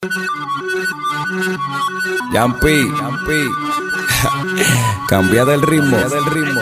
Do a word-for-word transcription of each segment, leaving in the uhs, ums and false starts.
Yampi, Yampi. Cambia del ritmo, del ritmo.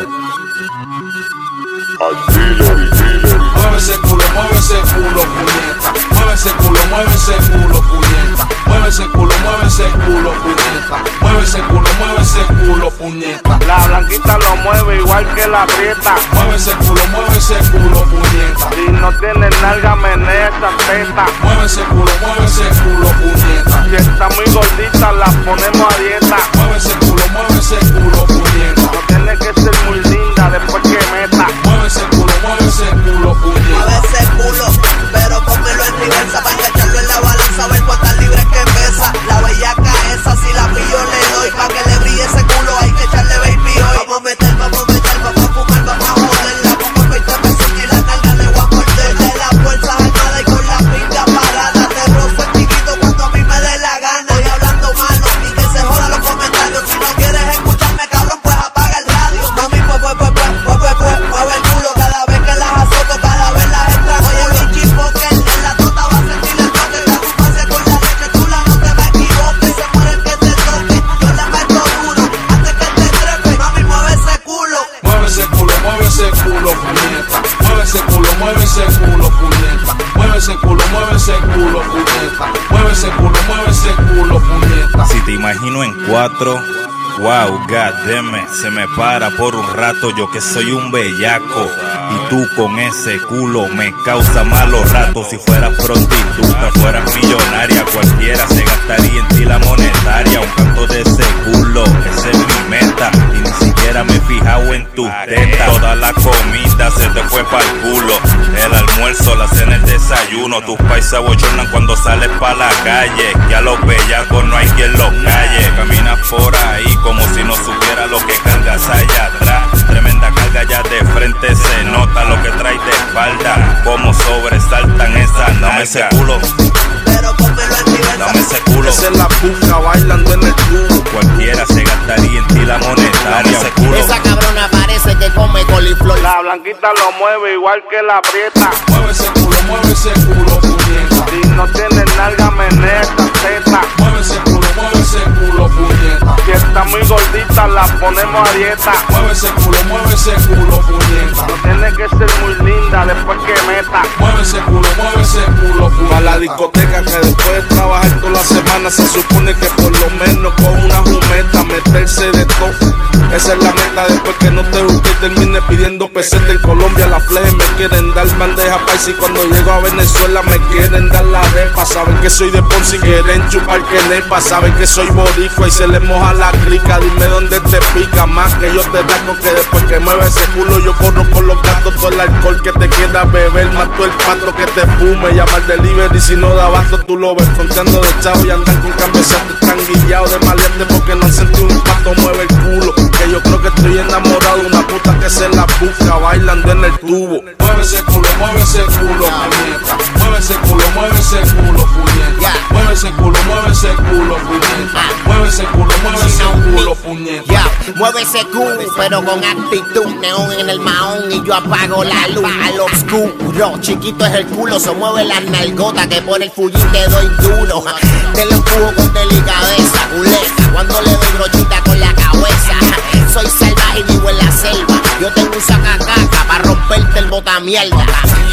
Mueve ese culo, mueve ese culo, puñeta. Mueve ese culo, mueve ese culo, puñeta. Mueve ese culo, mueve ese culo, puñeta. Mueve ese culo, mueve ese culo, puñeta. La blanquita lo mueve igual que la prieta. Mueve ese culo, mueve ese culo, puñeta. Si no tiene nalga, menea esa teta. Mueve ese culo, mueve ese culo, puñeta. Si está muy gordita, la ponemos a dieta. Mueve ese culo, mueve ese culo, puñeta. No tiene que ser muy linda después que meta. Mueve ese culo, mueve ese culo, puñeta. Mueve ese culo, pero pónmelo en reversa para echarlo en la balanza, a ver cuántas libras que pesa. La bellaca esa, si la pillo le doy, pa' que le brille ese culo hay que echarle baby hoy. Vamos a meter, vamos a meter, vamos a fumar, vamos a joder. La pongo en veinte pesos y la carga le voy a morder. De las fuerzas armadas y con la pinta parada, te rozo el chiquito cuando a mí me dé la gana. Estoy hablando malo y que se jodan los comentarios. Si no quieres escucharme, cabrón, pues apaga el radio. Mami, pues, pues, pues, pues, pues, pues, pues, mueve el culo cada vez que las azoto, cada vez las extraño. Oye, bichi, porque en la tota va a sentir el toque. La sustancia con la leche chula, no te me equivoques. Se muere el que te toque, yo le meto duro antes que te trepe. Mami, mueve ese culo. Mueve ese culo, mueve ese culo, puñeta. Mueve ese culo, mueve ese culo, puñeta. Mueve ese culo, mueve ese culo, puñeta. Mueve ese culo, mueve ese culo, puñeta. Si te imagino en cuatro, wow, goddammit, se me para por un rato, yo que soy un bellaco. Y tú con ese culo me causa malos ratos. Si fueras prostituta, fueras millonaria, cualquiera se gastaría en ti la monetaria. Un canto de ese culo, esa es mi meta. Y ni siquiera me he fijado en tu teta. Toda la comida se te fue pa'l culo. El almuerzo, la cena, el desayuno. Tus paisas bochornan cuando sales pa' la calle. Que a los bellacos no hay quien los calle. Caminas por ahí como si no supiera lo que cargas allá atrás. Tremenda carga ya de frente, se nota lo que traes de espalda. Como sobresaltan esas nalgas. Dame ese culo, Pero pónmelo en reversa. dame ese culo. Esa es la puca bailando en el culo. Cualquiera se gastaría en ti la monetaria. Ese culo. Esa cabrona parece que come coliflor. La blanquita lo mueve igual que la prieta. Mueve ese culo, mueve ese culo, puñeta. Si no tiene nalga, menea esa teta. Mueve ese culo, mueve ese culo, puñeta. Si está muy gordita, la ponemos a dieta. Mueve ese culo, mueve ese culo, puñeta. No tiene que ser muy linda después que meta. Mueve ese culo, mueve ese culo, puñeta. Pa' la discoteca que después de trabajar toda la semana se supone que por lo menos con una jumeta meterse de todo. Esa es la meta después que no te busque y termine pidiendo peseta. En Colombia la fleje me quieren dar bandeja paisa y cuando llego a Venezuela me quieren dar la repa. Saben que soy de Ponce y quieren chupar que nepa. Saben que soy boricua y se les moja la crica. Dime dónde te pica más que yo te daco, que después que mueve ese culo yo corro con los gatos. Todo el alcohol que te quiera beber, mato el pato que te fume. Llama al delivery si no da abasto, tú lo ves fronteando de chavo y andan con cambiaciones. Están guillados de maleante porque no han sentido un pato. Mueve el culo, que yo creo que estoy enamorado de una puta que se la busca bailando en el tubo. Mueve ese culo, mueve ese culo, puñeta. Mueve ese culo, mueve ese culo, puñeta. Mueve ese culo, mueve ese culo, puñeta. Mueve ese culo, mueve ese culo, puñeta. Ya, mueve ese culo, pero con actitud. Neón en el mahón y yo apago la luz. Al oscuro, chiquito es el culo, se mueve las nalgotas que por el fullín te doy duro. Te lo empujo con delicadeza, culeta, cuando le doy brochita con la cabeza. Soy salvaje y vivo en la selva. Yo tengo un sacacaca para romperte el botamierda.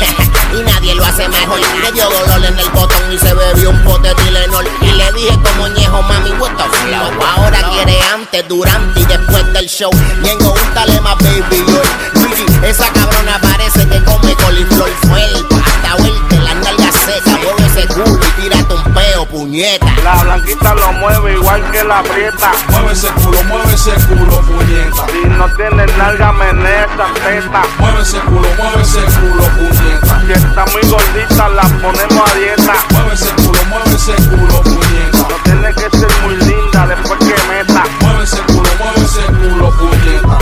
Y nadie lo hace mejor. Me dio dolor en el botón y se bebió un pote de Tylenol. Y le dije como ñejo, mami, what the flow. Ahora quiere antes, durante y después del show. Ñengo, úntale más baby oil. Luigi, esa cabrona parece que come coliflor. Suelta, hasta vuelta, las nalgas secas. Mueve ese culo y tírate un peo, puñeta. La blanquita lo mueve igual que la prieta. Mueve ese culo, mueve ese culo, puñeta. Si no tiene nalga, menea esa teta. Mueve ese culo, mueve ese culo, puñeta. Si está muy gordita, la ponemos a dieta. Mueve ese culo, mueve ese culo, puñeta. No tiene que ser muy linda después que meta. Mueve ese culo, mueve ese culo, puñeta.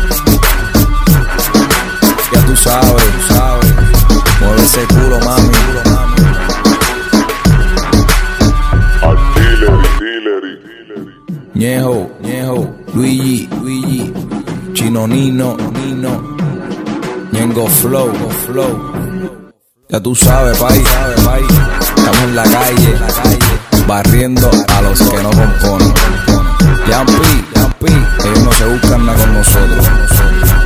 Ya tú sabes, tú sabes. Mueve ese culo, mami. Ñejo, Ñejo, Luigi, Luigi, Chino Nino, Nino, Ñengo Flow, Flow. Ya tú sabes, país, sabes, país. Estamos en la calle, la calle. barriendo a los que no componen. Yampi, Yampi, ellos no se buscan nada con nosotros.